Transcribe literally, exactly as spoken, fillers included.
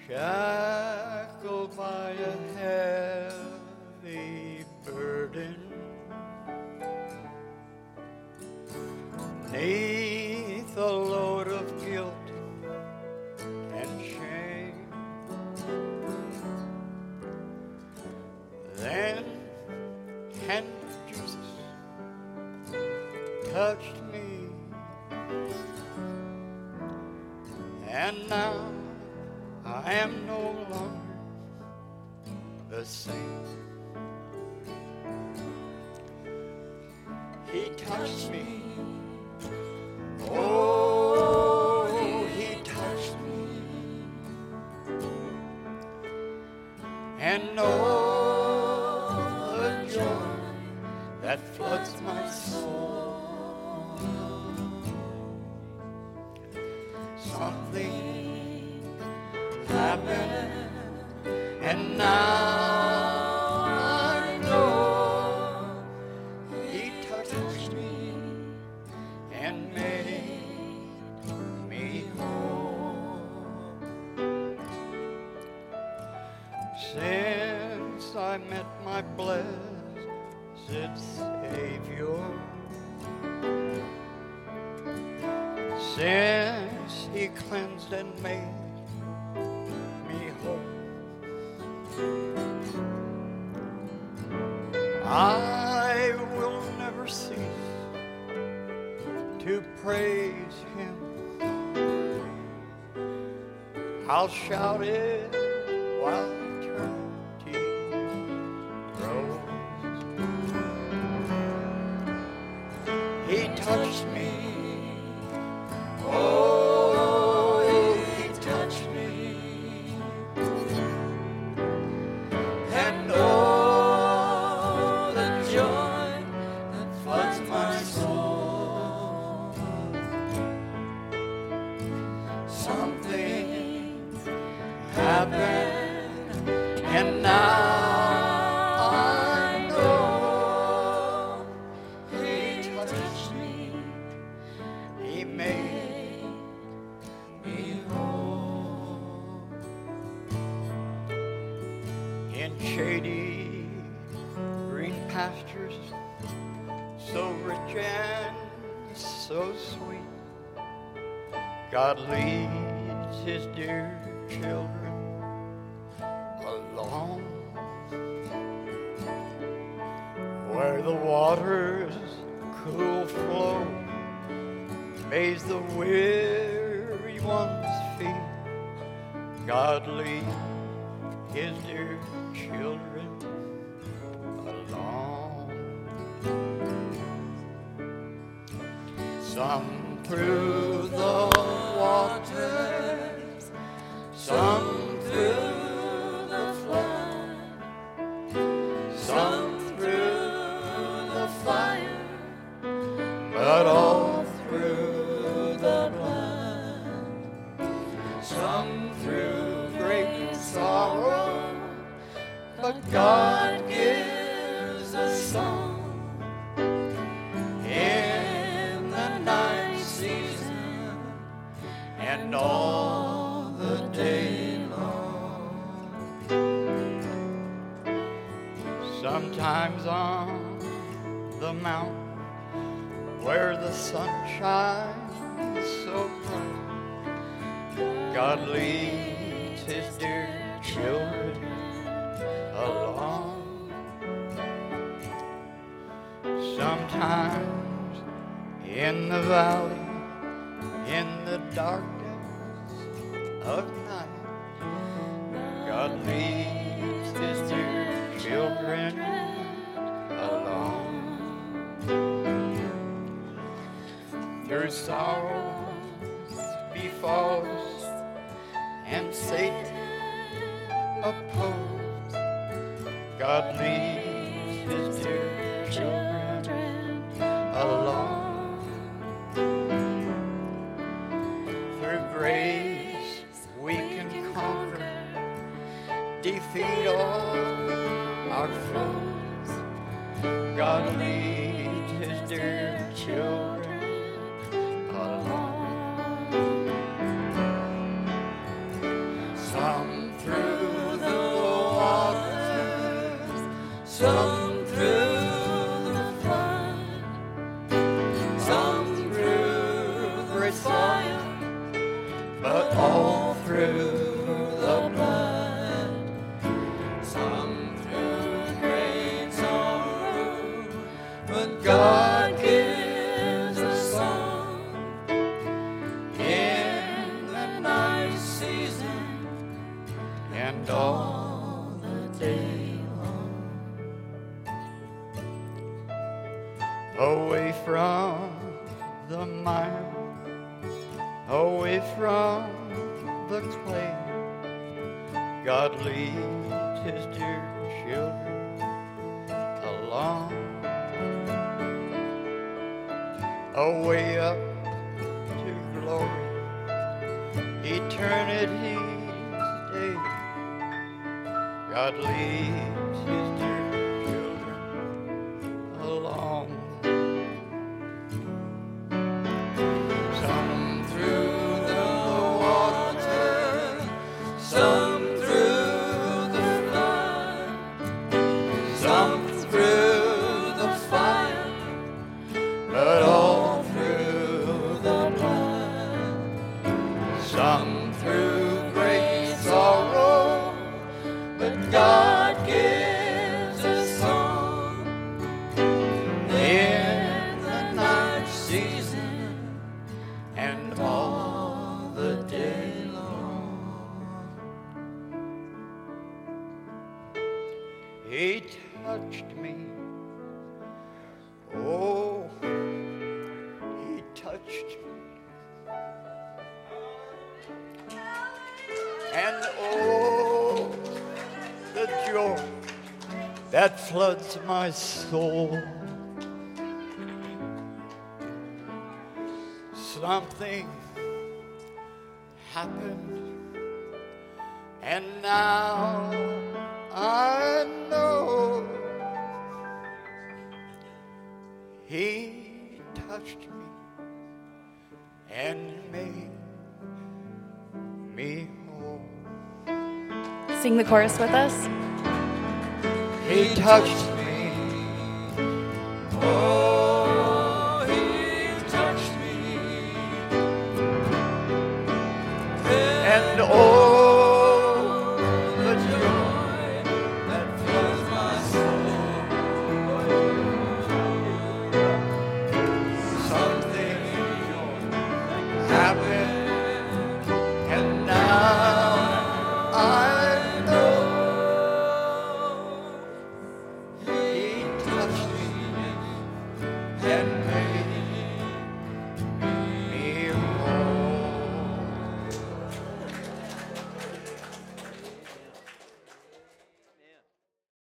shackled by a heavy burden, neath a load of guilt and shame. Then hand of Jesus touched me, and now I am no longer the same. He touched me. Oh, he touched me. And oh, the joy that floods my soul. Something happened, and now I know he touched me and made me whole. Since I met my blessed Savior, since he cleansed and made me whole, I will never cease to praise him. I'll shout it while eternity grows. He touched me. Oh, he touched me. And oh, the joy that floods my soul. Something happened, and now I know he touched me. He made me whole. In shady green pastures, so rich and so sweet, God leads his dear children along, where the waters cool flow, bathes the weary one's feet. God leads his dear children along. Some through the waters, some through the flood, some through the fire, but all through the blood. Some through great sorrow, but God gives a song. In the night season and all the day long. Sometimes on the mountain where the sun shines so bright, God leads his dear children along. Sometimes in the valley, in the darkness of night, God leads his dear children along. Through sorrows befall us, and Satan opposed, God leads his dear children along. Through grace we can conquer, defeat all our foes. God leads his dear children along. Some some through the flood, some through great fire, but all through the blood. Some through great sorrow, but God gives a song in the night season and all the day long. Away from the mire, away from the clay, God leads his dear children along. Away up to glory, eternity's day, God leads his dear children along. Some through the water, some through the flood, some through the fire, but all through the blood. Some through great sorrow, but God gives a song in the night season and all the day long. He touched me, oh, he touched me, and oh, the joy that floods my soul. Something happened, and now I know he touched me and made me whole. Sing the chorus with us. He touched